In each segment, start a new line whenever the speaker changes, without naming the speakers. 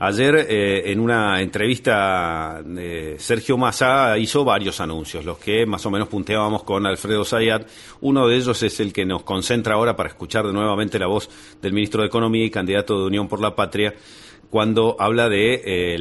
Ayer, en una entrevista, Sergio Massa hizo varios anuncios, los que más o menos punteábamos con Alfredo Zayat. Uno de ellos es el que nos concentra ahora para escuchar nuevamente la voz del ministro de Economía y candidato de Unión por la Patria, cuando habla de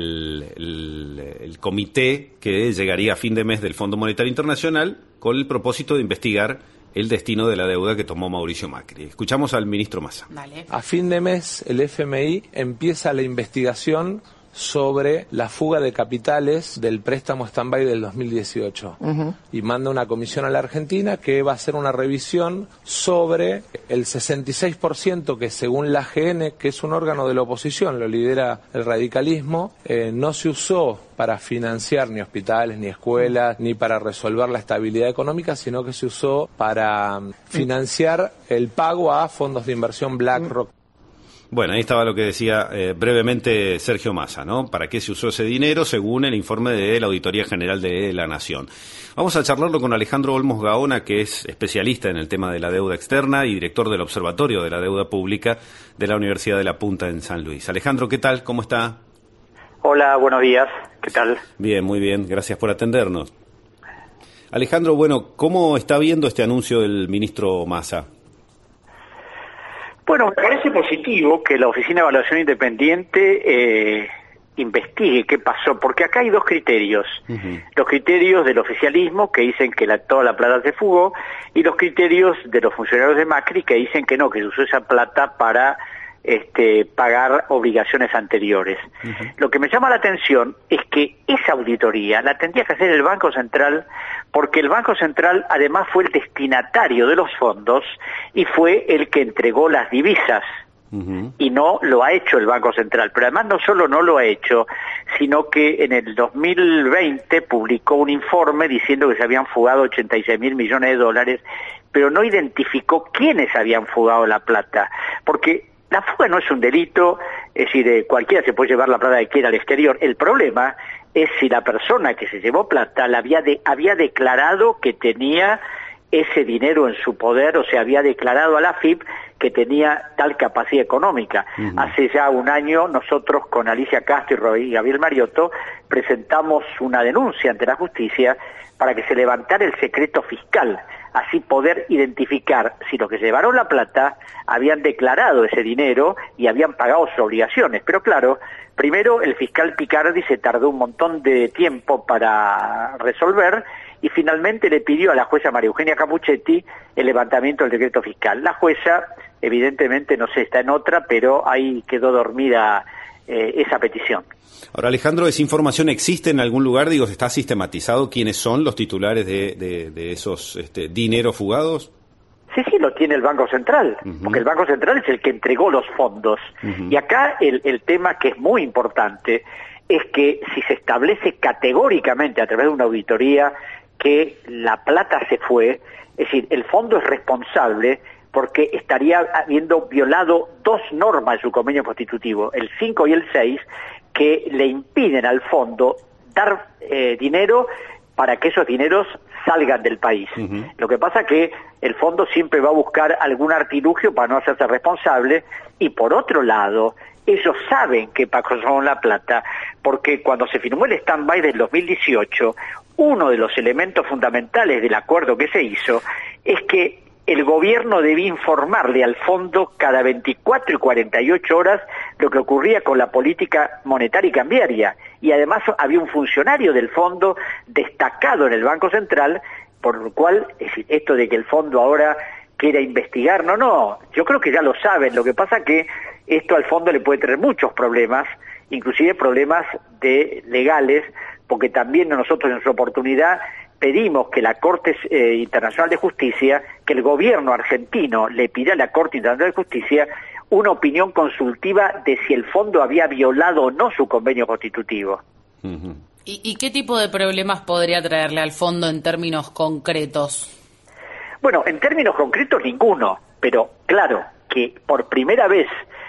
el comité que llegaría a fin de mes del Fondo Monetario Internacional con el propósito de investigar el destino de la deuda que tomó Mauricio Macri. Escuchamos al ministro Massa.
Dale.
A fin de mes, el FMI empieza la investigación sobre la fuga de capitales del préstamo stand-by del 2018 y manda una comisión a la Argentina que va a hacer una revisión sobre el 66% que, según la AGN, que es un órgano de la oposición, lo lidera el radicalismo, no se usó para financiar ni hospitales, ni escuelas, ni para resolver la estabilidad económica, sino que se usó para financiar el pago a fondos de inversión BlackRock.
Bueno, ahí estaba lo que decía brevemente Sergio Massa, ¿no? ¿Para qué se usó ese dinero? Según el informe de la Auditoría General de la Nación. Vamos a charlarlo con Alejandro Olmos Gaona, que es especialista en el tema de la deuda externa y director del Observatorio de la Deuda Pública de la Universidad de La Punta en San Luis. Alejandro, ¿qué tal? ¿Cómo está?
Hola, buenos días. ¿Qué tal?
Bien, muy bien. Gracias por atendernos. Alejandro, bueno, ¿cómo está viendo este anuncio del ministro Massa?
Bueno, me parece positivo que la Oficina de Evaluación Independiente investigue qué pasó, porque acá hay dos criterios. Los criterios del oficialismo, que dicen que toda la plata se fugó, y los criterios de los funcionarios de Macri, que dicen que no, que se usó esa plata para pagar obligaciones anteriores. Lo que me llama la atención es que esa auditoría la tendría que hacer el Banco Central, porque el Banco Central además fue el destinatario de los fondos y fue el que entregó las divisas. Y no lo ha hecho el Banco Central, pero además no solo no lo ha hecho, sino que en el 2020 publicó un informe diciendo que se habían fugado 86.000 millones de dólares, pero no identificó quiénes habían fugado la plata, porque la fuga no es un delito, es decir, cualquiera se puede llevar la plata que quiera al exterior. El problema es si la persona que se llevó plata había declarado que tenía ese dinero en su poder, o sea, había declarado a la AFIP que tenía tal capacidad económica. Hace ya un año nosotros con Alicia Castro y Gabriel Mariotto presentamos una denuncia ante la justicia para que se levantara el secreto fiscal, así poder identificar si los que llevaron la plata habían declarado ese dinero y habían pagado sus obligaciones. Pero claro, primero el fiscal Picardi se tardó un montón de tiempo para resolver y finalmente le pidió a la jueza María Eugenia Capuchetti el levantamiento del decreto fiscal. La jueza, evidentemente, no sé, está en otra, pero ahí quedó dormida esa petición.
Ahora, Alejandro, ¿esa información existe en algún lugar? Digo, ¿está sistematizado quiénes son los titulares de esos dineros fugados?
Sí, lo tiene el Banco Central, porque el Banco Central es el que entregó los fondos. Y acá el tema que es muy importante es que si se establece categóricamente a través de una auditoría que la plata se fue, es decir, el fondo es responsable porque estaría habiendo violado dos normas de su convenio constitutivo, el 5 y el 6, que le impiden al fondo dar dinero para que esos dineros salgan del país. Lo que pasa es que el fondo siempre va a buscar algún artilugio para no hacerse responsable, y por otro lado, ellos saben que pasó con la plata, porque cuando se firmó el stand-by del 2018, uno de los elementos fundamentales del acuerdo que se hizo es que el gobierno debía informarle al fondo cada 24 y 48 horas lo que ocurría con la política monetaria y cambiaria. Y además había un funcionario del fondo destacado en el Banco Central, por lo cual, es decir, esto de que el fondo ahora quiera investigar, no, yo creo que ya lo saben. Lo que pasa es que esto al fondo le puede traer muchos problemas, inclusive problemas legales, porque también nosotros en su oportunidad pedimos que la Corte Internacional de Justicia, que el gobierno argentino le pida a la Corte Internacional de Justicia una opinión consultiva de si el fondo había violado o no su convenio constitutivo.
¿Y qué tipo de problemas podría traerle al fondo en términos concretos?
Bueno, en términos concretos ninguno, pero claro que por primera vez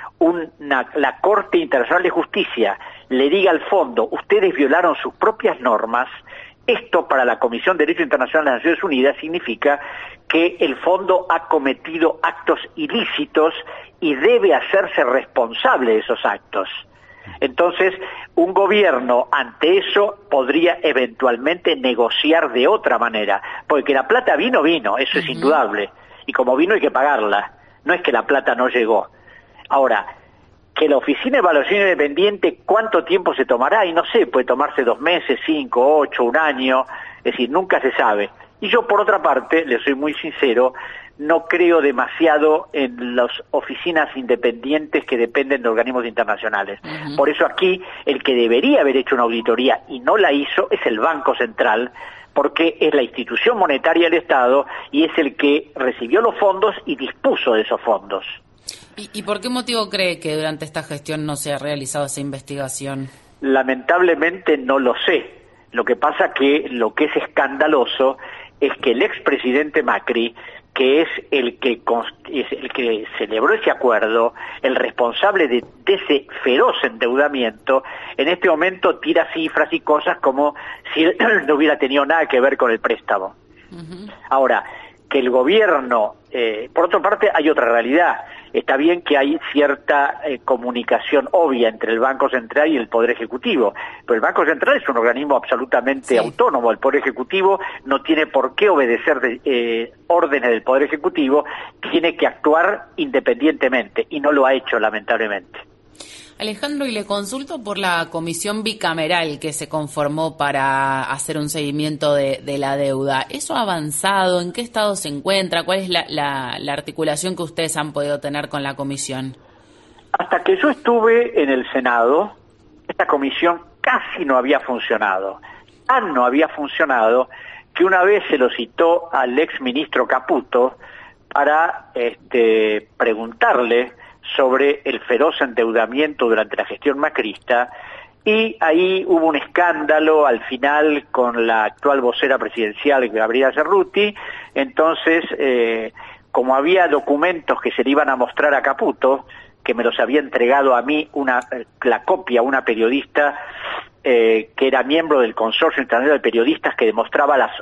la Corte Internacional de Justicia le diga al fondo, ustedes violaron sus propias normas. Esto para la Comisión de Derecho Internacional de las Naciones Unidas significa que el fondo ha cometido actos ilícitos y debe hacerse responsable de esos actos. Entonces, un gobierno ante eso podría eventualmente negociar de otra manera, porque la plata vino, eso es indudable, y como vino hay que pagarla, no es que la plata no llegó. Ahora, que la Oficina de Evaluación Independiente, ¿cuánto tiempo se tomará? Y no sé, puede tomarse 2 meses, 5, 8, 1 año, es decir, nunca se sabe. Y yo, por otra parte, le soy muy sincero, no creo demasiado en las oficinas independientes que dependen de organismos internacionales. Por eso aquí, el que debería haber hecho una auditoría y no la hizo es el Banco Central, porque es la institución monetaria del Estado y es el que recibió los fondos y dispuso de esos fondos.
¿Y por qué motivo cree que durante esta gestión no se ha realizado esa investigación?
Lamentablemente no lo sé. Lo que pasa que lo que es escandaloso es que el expresidente Macri, que es el que celebró ese acuerdo, el responsable de ese feroz endeudamiento, en este momento tira cifras y cosas como si él no hubiera tenido nada que ver con el préstamo. Ahora, que el gobierno, por otra parte hay otra realidad, está bien que hay cierta comunicación obvia entre el Banco Central y el Poder Ejecutivo, pero el Banco Central es un organismo absolutamente autónomo, el Poder Ejecutivo no tiene por qué obedecer órdenes del Poder Ejecutivo, tiene que actuar independientemente, y no lo ha hecho lamentablemente.
Alejandro, y le consulto por la comisión bicameral que se conformó para hacer un seguimiento de la deuda. ¿Eso ha avanzado? ¿En qué estado se encuentra? ¿Cuál es la articulación que ustedes han podido tener con la comisión?
Hasta que yo estuve en el Senado, esta comisión casi no había funcionado. Tan no había funcionado que una vez se lo citó al exministro Caputo para preguntarle sobre el feroz endeudamiento durante la gestión macrista, y ahí hubo un escándalo al final con la actual vocera presidencial, Gabriela Cerruti. Entonces, como había documentos que se le iban a mostrar a Caputo, que me los había entregado a mí la copia, una periodista que era miembro del Consorcio Internacional de Periodistas, que demostraba las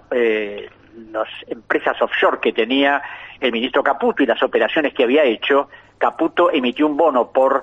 empresas offshore que tenía el ministro Caputo y las operaciones que había hecho. Caputo emitió un bono por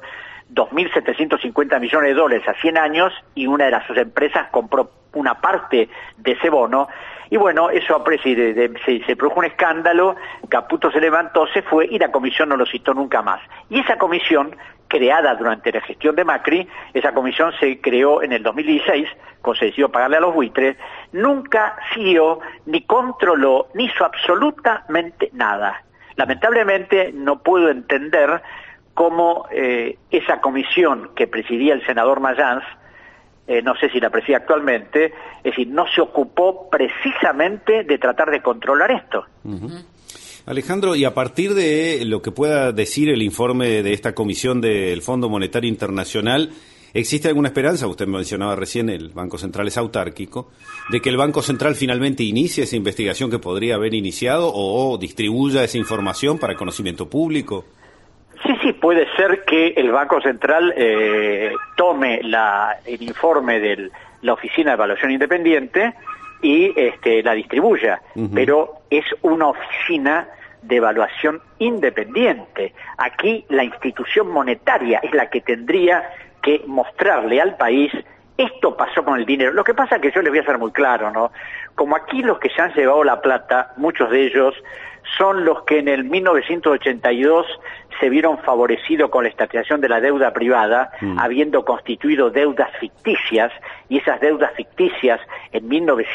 $2.750 millones a 100 años, y una de sus empresas compró una parte de ese bono, y bueno, eso se produjo un escándalo. Caputo se levantó, se fue, y la comisión no lo citó nunca más. Y esa comisión, creada durante la gestión de Macri, esa comisión se creó en el 2016, cuando se decidió pagarle a los buitres, nunca siguió, ni controló, ni hizo absolutamente nada. Lamentablemente no puedo entender cómo esa comisión que presidía el senador Mayans, no sé si la preside actualmente, es decir, no se ocupó precisamente de tratar de controlar esto.
Alejandro, y a partir de lo que pueda decir el informe de esta comisión del Fondo Monetario Internacional, ¿existe alguna esperanza? Usted mencionaba recién, el Banco Central es autárquico, de que el Banco Central finalmente inicie esa investigación que podría haber iniciado o distribuya esa información para el conocimiento público.
Sí, puede ser que el Banco Central tome el informe de la Oficina de Evaluación Independiente y la distribuya, pero es una oficina de evaluación independiente. Aquí la institución monetaria es la que tendría que mostrarle al país: esto pasó con el dinero. Lo que pasa es que yo les voy a ser muy claro, ¿no? Como aquí los que se han llevado la plata, muchos de ellos son los que en el 1982 se vieron favorecidos con la estatización de la deuda privada, habiendo constituido deudas ficticias, y esas deudas ficticias en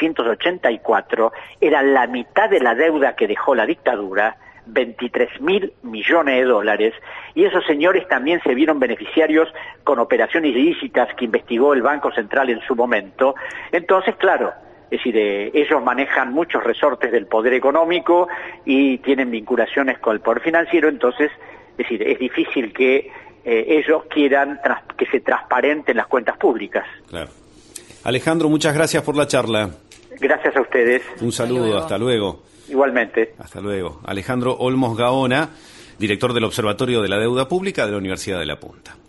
1984 eran la mitad de la deuda que dejó la dictadura, 23.000 millones de dólares, y esos señores también se vieron beneficiarios con operaciones ilícitas que investigó el Banco Central en su momento. Entonces, claro, es decir, ellos manejan muchos resortes del poder económico y tienen vinculaciones con el poder financiero. Entonces, es decir, es difícil que ellos quieran que se transparenten las cuentas públicas.
Claro. Alejandro, muchas gracias por la charla.
Gracias a ustedes.
Un saludo, hasta luego.
Igualmente.
Hasta luego. Alejandro Olmos Gaona, director del Observatorio de la Deuda Pública de la Universidad de La Punta.